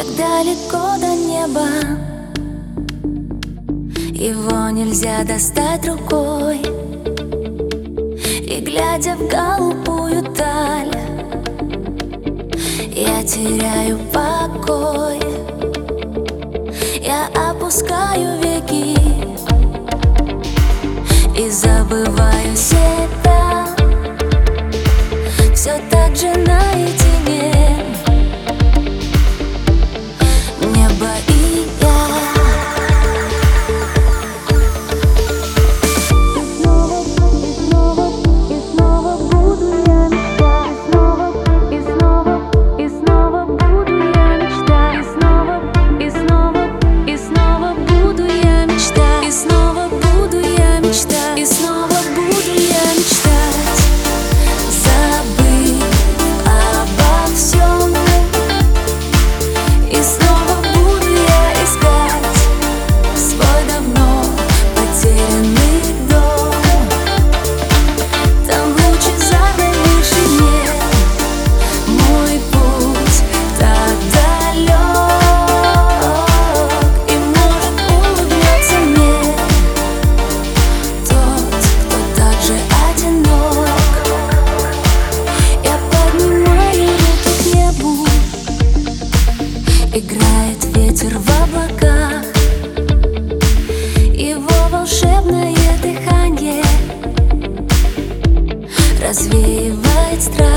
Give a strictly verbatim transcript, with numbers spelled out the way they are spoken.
Так далеко до неба, его нельзя достать рукой. И глядя в голубую даль, я теряю покой. Я опускаю веки и забываю себя. Все так же наедине небо и я. И снова, и снова, и снова буду я мечтать. И снова, и снова, и снова буду я мечтать. И снова, и снова, и снова буду я мечтать. И снова буду я мечтать. И снова буду я мечтать. Забыть обо всем. И снова буду я искать свой давно потерянный дом. Там в лучезарной вышине мой путь так далек. И может улыбнется мне тот, кто так же одинок. Я поднимаю руки к небу, играет ветер в облаках. Его волшебное дыхание развеивает страх.